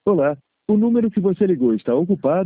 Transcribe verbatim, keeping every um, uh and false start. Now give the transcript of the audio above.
Olá, o número que você ligou está ocupado.